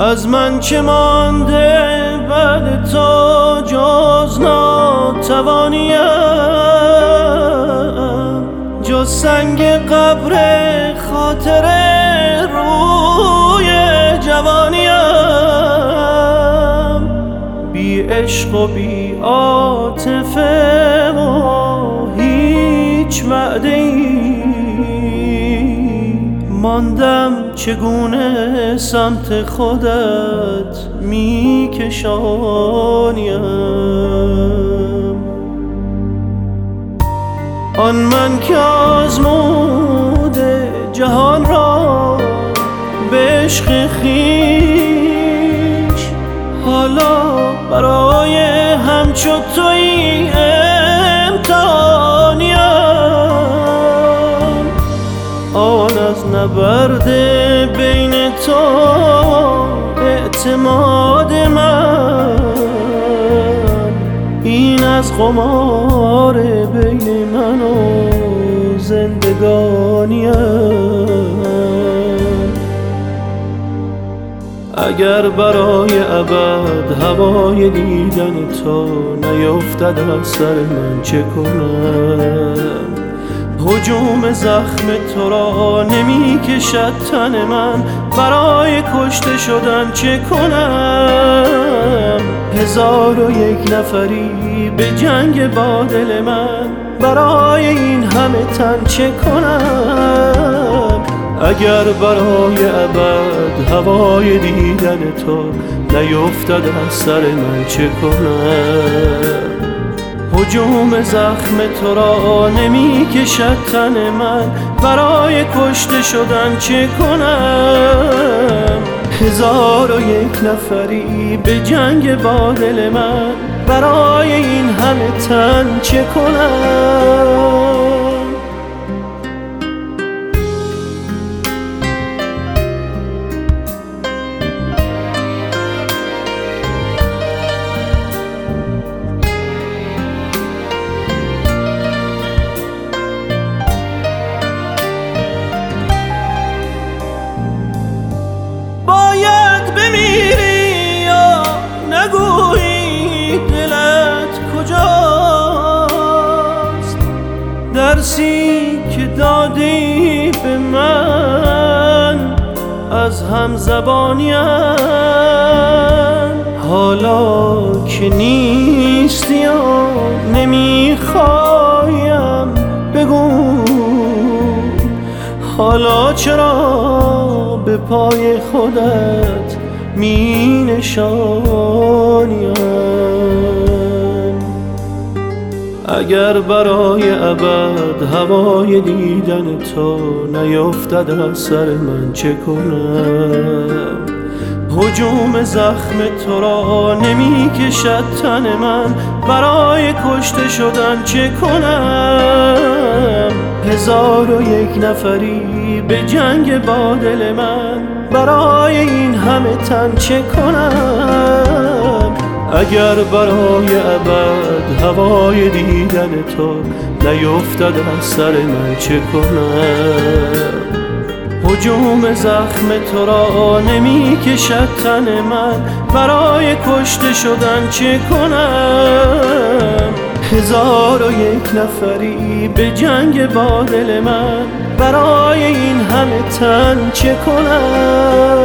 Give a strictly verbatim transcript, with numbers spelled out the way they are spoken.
از من چه مانده بعد تو جز ناتوانیم، جز سنگ قبر خاطر روی جوانیم. بی عشق و بی عاطفه و هیچ وعده ای ماندم، چگونه سمت خودت میکشانیم. آن من که آزموده جهان را به عشق خویش، حالا برای همچو تویی امتحانیم. آن از نبرد بین تو اعتماد من، این از قمار بین من و زندگانیم. اگر برای ابد هوای دیدن تو نیفتد از سر من چه کنم؟ هجوم زخم تو را نمی کشد تن من، برای کشته شدن چه کنم؟ هزار و یک نفری به جنگ با دل من، برای این همه تن چه کنم؟ اگر برای ابد هوای دیدن تو نیفتد از سر من چه کنم؟ هجوم زخم تو را نمی کشد تن من، برای کشته شدن چه کنم؟ هزار و یک نفری به جنگ با دل من، برای این همه تن چه کنم؟ بمیری یا نگویی دلت کجاست؟ درسی که دادی به من از همزبانیم، حالا که نیستی و نمیخوایم بگو، حالا چرا به پای خودت می نشانیم؟ اگر برای ابد هوای دیدن تو نیفتد از سر من چه کنم؟ هجوم زخم تو را نمی کشد تن من، برای کشته شدن چه کنم؟ هزار و یک نفری به جنگ با دل من، برای این همه تن چه کنم؟ اگر برای ابد هوای دیدن تو نیفتد از سر من چه کنم؟ هجوم زخم تو را نمی کشد تن من، برای کشته شدن چه کنم؟ هزار و یک نفری به جنگ با دل من، برای این همه تن چه کنم؟